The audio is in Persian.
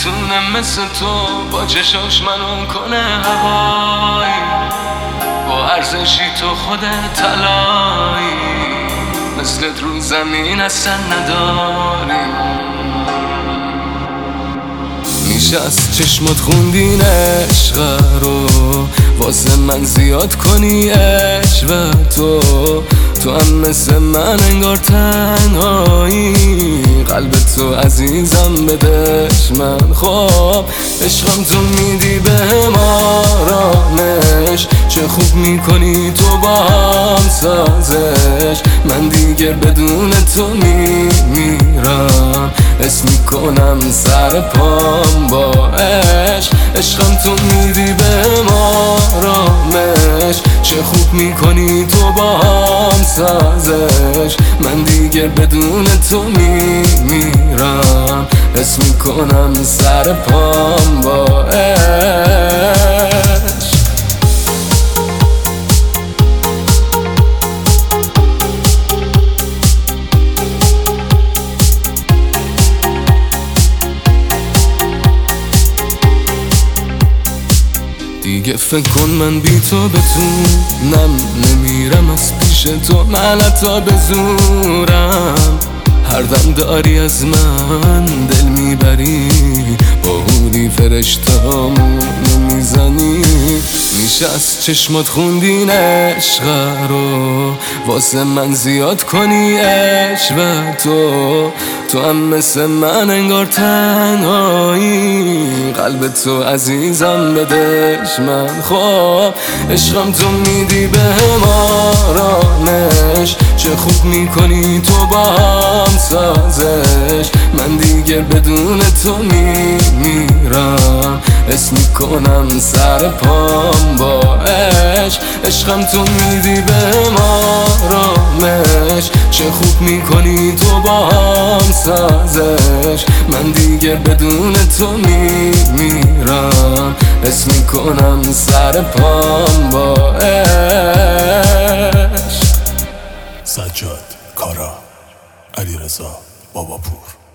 نمیتونم مثل تو با چشاش منو کنه هوایی، با ارزشی تو خودت طلایی، مثلت رو زمین اصلا نداریم. میشه از چشمات خوندین عشق رو واسه من زیاد کنی عشق و تو هم مثل من انگار تنهایی، قلب تو عزیزم بدش من. خب عشقم تو میدی بهم آرامش، چه خوب میکنی تو با هم سازش، من دیگه بدون تو میمیرم، اسم میکنم سر پام با عشق. عشقم تو میدی بهم آرامش، چه خوب میکنی تو با هم سازش، من دیگه بدون تو میمیرم، اسم میکنم سر پام با عشق. دیگه فکر کن من بی تو بتونم نمیرم از پیش تو، من حتی به زورم هر دم داری از من دل میبری، باهوری فرشتامونو میزنی. میشه از چشمات خوندین عشق رو واسه من زیاد کنی عشق و تو هم مثل من انگار تنهایی، قلب تو عزیزم بدش من. خب عشقم تو میدی بهم آرامش، چه خوب میکنی تو با هم سازش، من دیگه بدون تو میمیرم، اسم میکنم سر پام با عشق. عشقم تو میدی بهم آرامش، چه خوب میکنی تو با هم سازش، من دیگه بدون تو میمیرم، اسم میکنم سر پام با عشق. سجاد کارا، علیرضا باباپور.